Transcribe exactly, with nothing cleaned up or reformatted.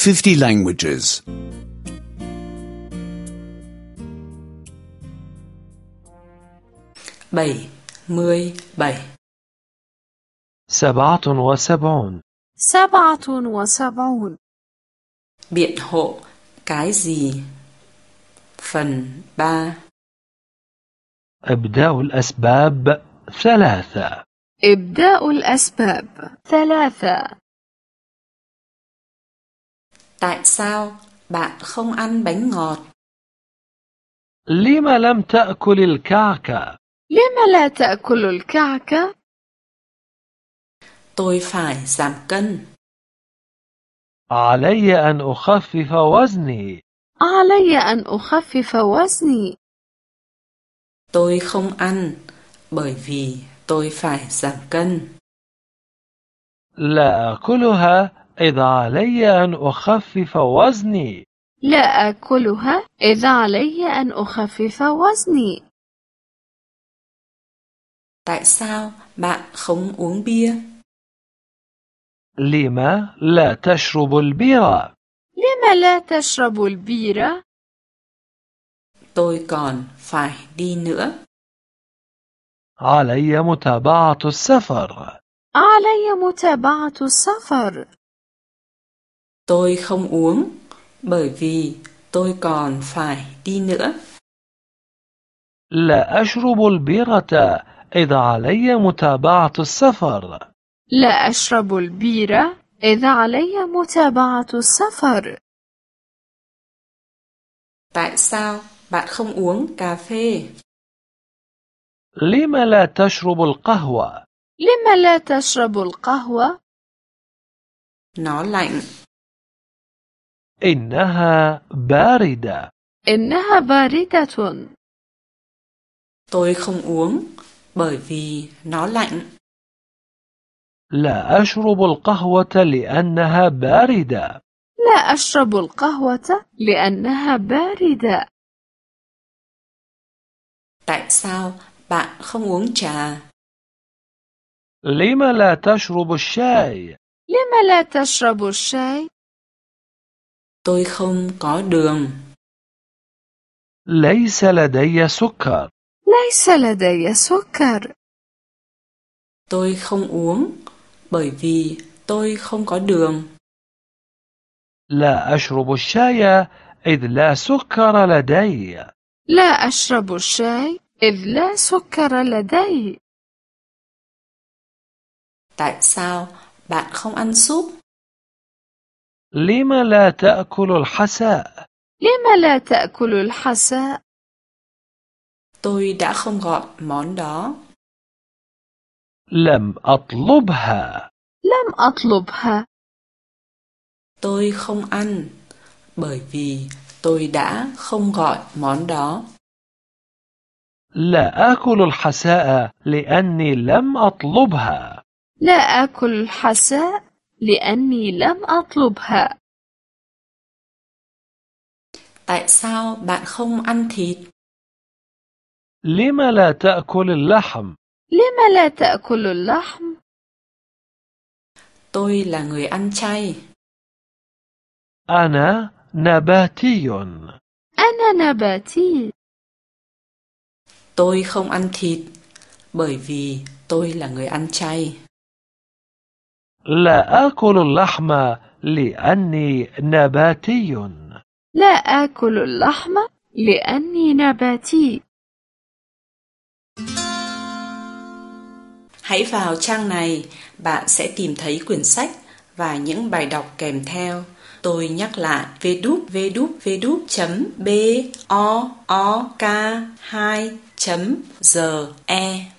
fifty languages. bảy mươi bảy. سبعة وسبعون. سبعة وسبعون. Biện hộ cái gì? Phần ba. إبداء الأسباب ثلاثة. إبداء الأسباب ثلاثة. Tại sao bạn không ăn bánh ngọt? لم لم تأكل الكعكة؟ لم لا تأكل الكعكة؟ Tôi phải giảm cân. علي أن أخفف وزني. علي أن أخفف وزني. Tôi không ăn bởi vì tôi phải giảm cân. لا أكلها إذا علي أن أخفف وزني. لا أكلها إذا علي أن أخفف وزني. Tại sao bạn không uống bia? لم لا تشرب البيرة؟ لم لا تشرب البيرة؟ Tôi còn phải đi nữa. علي متابعة السفر. علي متابعة السفر. Tôi không uống bởi vì tôi còn phải đi nữa. لا أشرب البيرة إذا علي متابعة السفر. لا أشرب البيرة إذا علي متابعة السفر. Tại sao bạn không uống cà phê? لم لا تشرب القهوة؟ لم لا تشرب القهوة؟ Nó lạnh. إنها باردة. إنها باردة. Tôi không uống bởi vì nó lạnh. لا أشرب القهوة لأنها باردة. لا أشرب القهوة لأنها باردة. Tại sao bạn không uống trà? لم لا تشرب الشاي؟ لم لا تشرب الشاي؟ Tôi không có đường. ليس لدي سكر. ليس لدي سكر. Tôi không uống bởi vì tôi không có đường. لا أشرب الشاي إذ لا سكر لدي. لا أشرب الشاي إذ لا سكر لدي. Tại sao bạn không ăn súp? لم لا تأكل الحساء؟ لم لا تأكل الحساء؟ Tôi đã không gọi món đó. لم أطلبها. لم أطلبها. Tôi không ăn bởi vì tôi đã không gọi món đó. لا آكل الحساء لأني لم أطلبها. لا آكل الحساء لأني لم أطلبها. Tại sao bạn không ăn thịt? لم لا تأكل اللحم؟ لم لا تأكل اللحم؟ Tôi là người ăn chay. أنا نباتي. أنا نباتي. Tôi không ăn thịt bởi vì tôi là người ăn chay. لا آكل اللحم لأني نباتي. لا آكل اللحم لأني نباتي. Hãy vào trang này, bạn sẽ tìm thấy quyển sách và những bài đọc kèm theo. Tôi nhắc lại w w w chấm book hai chấm g e.